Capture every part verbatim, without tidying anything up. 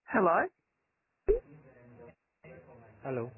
Hello? Hello.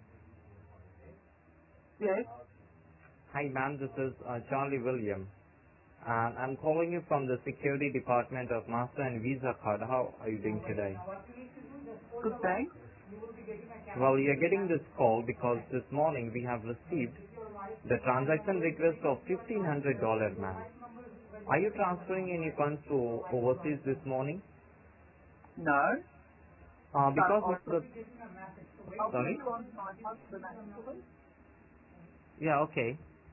Yes. Hi, ma'am. This is uh, Charlie William, and I'm calling you from the security department of Master and Visa Card. How are you doing today? Good, thanks. Well, you're getting this call because this morning we have received the transaction request of fifteen hundred dollars, ma'am. Are you transferring any funds to overseas this morning? No. Uh, So because I'll of put, the I'll put sorry. you on to my husband actually. Yeah. Okay.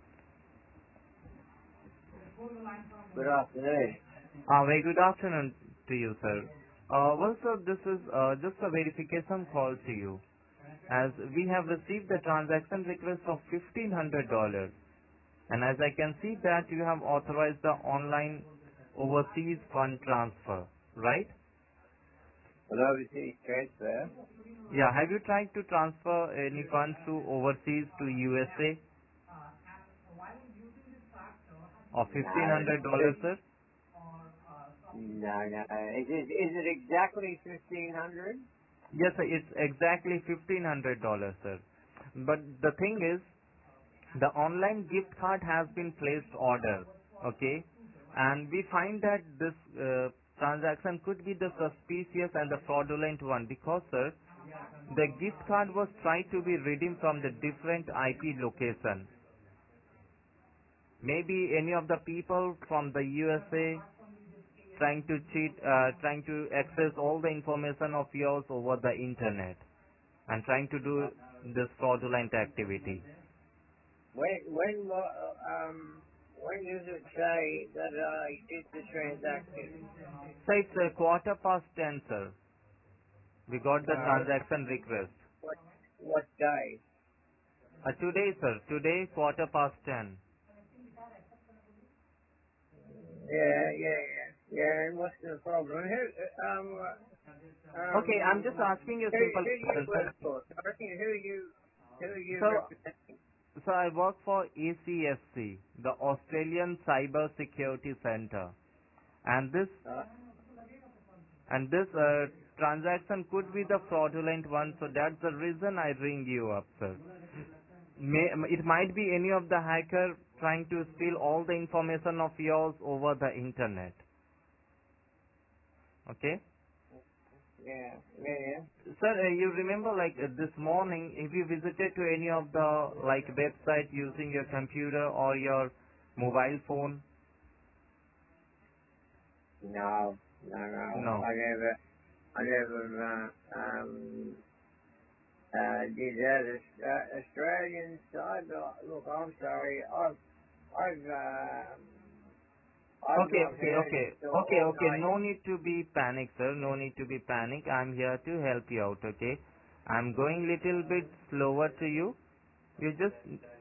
Good afternoon. Uh, very good afternoon to you, sir. Uh, well, sir, this is uh, just a verification call to you, as we have received the transaction request of fifteen hundred dollars, and as I can see that you have authorized the online overseas fund transfer, right? An overseas transfer. Yeah, have you tried to transfer any funds to overseas to U S A of No. fifteen hundred dollars, sir? No, no. Is it, is it exactly fifteen hundred? Yes, sir, it's exactly fifteen hundred dollars, sir. But the thing is, the online gift card has been placed order, okay, and we find that this uh, transaction could be the suspicious and the fraudulent one because, sir, the gift card was tried to be redeemed from the different I P location. Maybe any of the people from the U S A trying to cheat, uh, trying to access all the information of yours over the internet and trying to do this fraudulent activity. When, when, uh, um, when does it say that I did the transaction? So it's a quarter past ten, sir. We got the No. transaction request. What, what day? Uh, today, sir. Today, quarter past ten. Yeah, yeah, yeah. Yeah, and what's the problem? Who, um, Okay, I'm just um, asking you a who, simple who do you question, work sir. for? Sorry, who you, who you So, represent? so I work for A C S C, the Australian Cyber Security Center, and this Uh, and this uh, transaction could be the fraudulent one. So that's the reason I ring you up, sir. May, it might be any of the hacker trying to steal all the information of yours over the internet. Okay. yeah, yeah. Sir, uh, you remember like uh, this morning, if you visited to any of the like website using your computer or your mobile phone? No, no, no. No. I never, I never, uh, um, uh, did that. Uh, Australian side. uh, Look, I'm sorry. I've, I've, um, I've Okay, not okay, heard okay. the Okay, okay. organization. No need to be panic, sir. No need to be panic. I'm here to help you out, okay? I'm going little bit slower to you. You just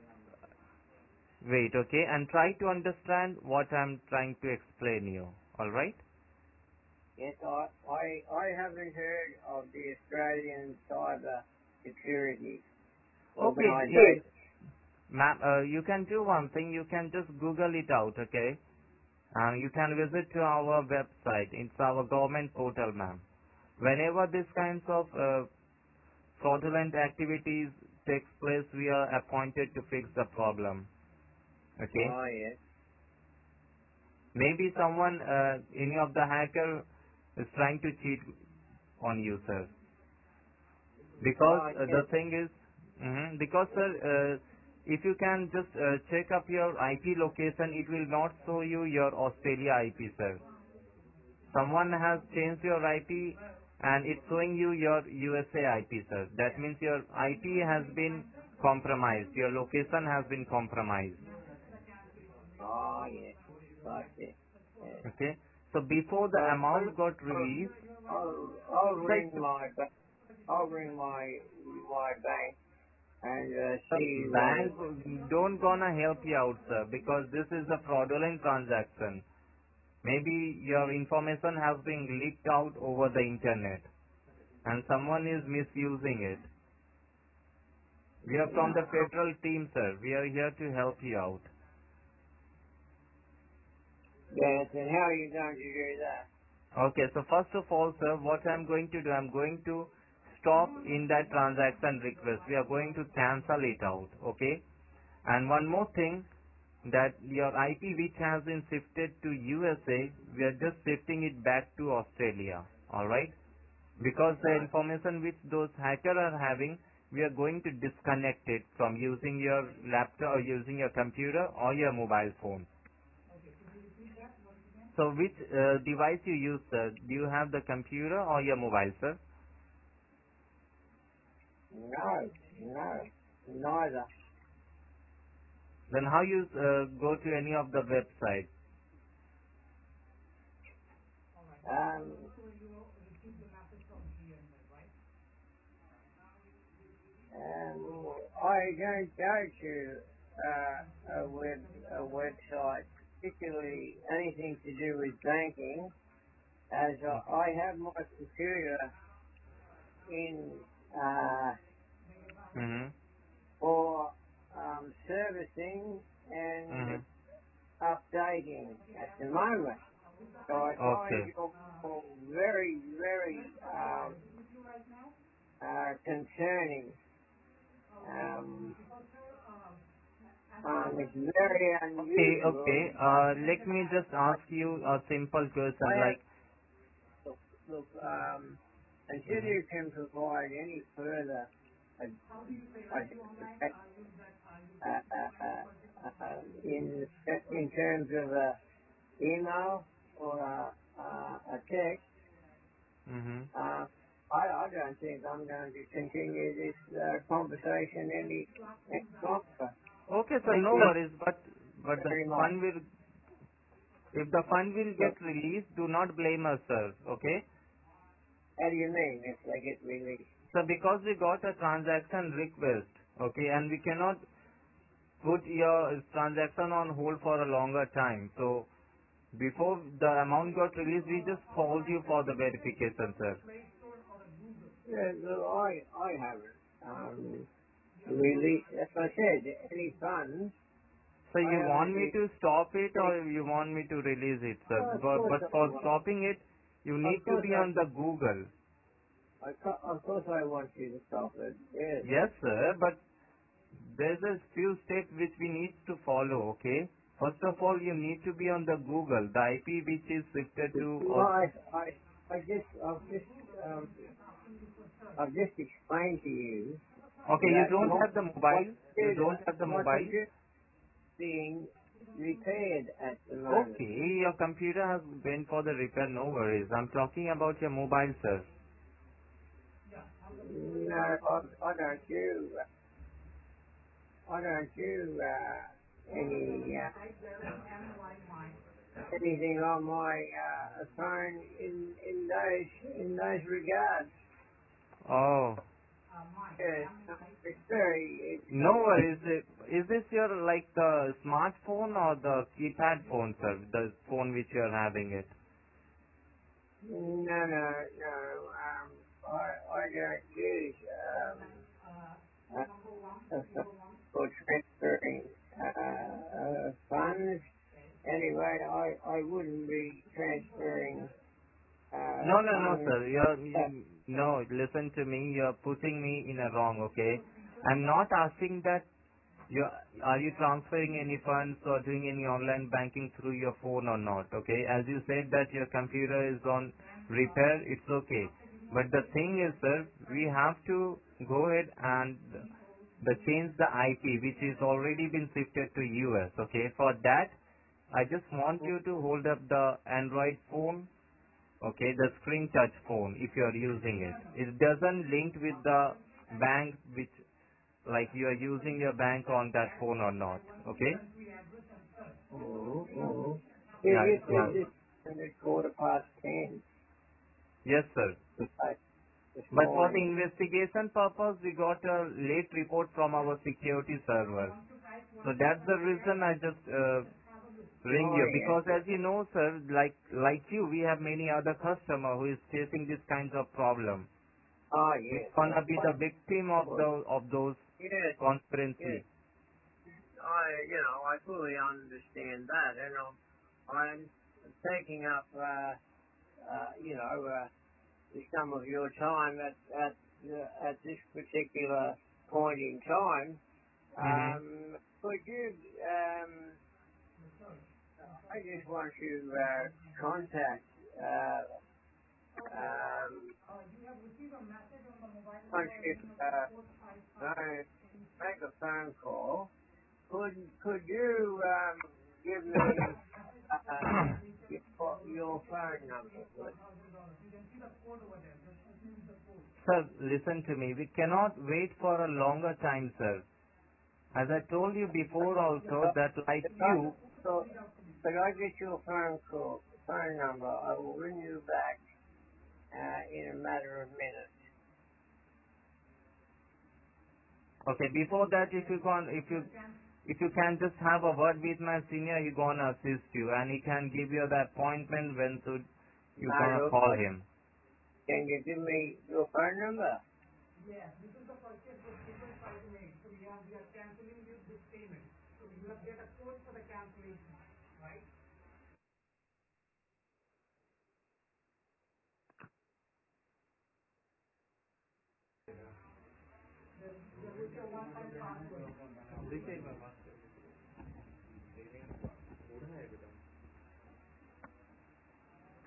wait, okay? And try to understand what I'm trying to explain you. Alright? Yes, I, I, I haven't heard of the Australian Cyber Security Okay, yes. Organisation. Ma'am, uh, you can do one thing. You can just Google it out, okay? Uh, you can visit to our website. It's our government portal, ma'am. Whenever these kinds of uh, fraudulent activities takes place, we are appointed to fix the problem. Okay? Oh, yes. Maybe someone, uh, any of the hacker is trying to cheat on you, sir. Because Oh, uh, yes. the thing is, mhm, because sir, uh, if you can just uh, check up your I P location, it will not show you your Australia I P, sir. Someone has changed your I P and it's showing you your U S A I P, sir. That means your I P has been compromised. Your location has been compromised. Oh, yes. Got it. Yes. Okay. So before the Well, amount got released, I'll, I'll ring like my, ba- I'll ring my, my bank and uh, the see what bank it, don't gonna help you out, sir, because this is a fraudulent transaction. Maybe your information has been leaked out over the internet and someone is misusing it. We are from no. the federal team, sir. We are here to help you out. Yes, and how are you going to do that? Okay, so first of all, sir, what I'm going to do, I'm going to stop in that transaction request. We are going to cancel it out, okay? And one more thing, that your I P which has been shifted to U S A, we are just shifting it back to Australia, alright? Because the Right. information which those hackers are having, we are going to disconnect it from using your laptop or using your computer or your mobile phone. So which uh, device you use, sir? Do you have the computer or your mobile, sir? No, no, neither. Then how you uh, go to any of the websites? Um, um, I don't go to uh, a web a website, particularly anything to do with banking, as I Okay. I have my computer in uh, Mhm. for um, servicing and Mhm. updating at the moment. So I find Okay. your call very, very um, uh, concerning. Um, um, it's very Okay. unusual. Okay. Uh, let me just I, ask you a simple question, I have like. look, look um, until Mhm. you can provide any further ad- identification uh, uh, uh, uh, in in terms of a email or a, uh, a text. Mhm. Uh, I, I don't think I'm going to continue this uh, conversation any, any longer. Okay, sir. Thank No you worries. But but the very much. fund will, if the fund will So, get released, do not blame us, sir. Okay. how do you mean if they get released? So because we got a transaction request, okay, and we cannot put your transaction on hold for a longer time. So before the amount got released, we just called you for the verification, sir. Yeah, no, I, I haven't um, released, as I said, any funds. So I you haven't want me released. to stop it or you want me to release it, sir? Oh, of But, course but I for want. stopping it, you Of need to course be on I, the Google. I, co- of course I want you to stop it. Yes. Yes, sir, but there's a few steps which we need to follow, okay? First of all, you need to be on the Google, the I P which is shifted to, No, or, I, I, I just, I've just, um, I've just explained to you okay, you that don't my, have the my mobile, you computer, don't have the my mobile. computer being repaired at the moment. Okay, your computer has been for the repair, no worries. I'm talking about your mobile, sir. No, I, I don't do, I don't do uh, any uh, anything on my uh, phone in in those in those regards. Oh, Yes, it's very. It's, no worries. Is this your, like, the smartphone or the keypad phone, sir? The phone which you are having it? no, no, no. Um, I I don't use um, uh, for transferring uh, uh, funds. Anyway, I I wouldn't be transferring uh, No, no, no, funds. sir. You're, But, you, no, listen to me. You're putting me in a wrong, okay? I'm not asking that you are you transferring any funds or doing any online banking through your phone or not, okay? As you said that your computer is on repair, it's okay. But the thing is, sir, we have to go ahead and the change the I P, which is already been shifted to U S, okay? For that, I just want you to hold up the Android phone, okay, the screen touch phone if you are using it. It doesn't link with the bank which, like, you are using your bank on that phone or not, okay? mm mm You, Yeah, you yeah. said this at quarter past ten Yes, sir. uh, this But for the morning. investigation purpose, we got a late report from our security server. So that's the reason I just uh, ring Oh you, yeah. because as you know, sir, like like you, we have many other customer who is facing this kinds of problem. Oh We're yes. gonna be the victim Of of course. those of those Yes. Yes. conspiracy. I you know I fully understand that, and I'm I'm taking up uh, uh, you know, uh, some of your time at at uh, at this particular point in time. Mm-hmm. Um, could you? Um, I just want to uh, contact. Uh, um, once you uh, uh, make a phone call, could could you um, give me uh, your, your phone number, please? Sir, listen to me. We cannot wait for a longer time, sir. As I told you before also So, that like if I, you, so, if I get your phone call, phone number, I will ring you back uh, in a matter of minutes. okay, before that if you can, if you, if you can just have a word with my senior, he gonna assist you and he can give you the appointment when so you Now, gonna look, call him. can you give me your phone number?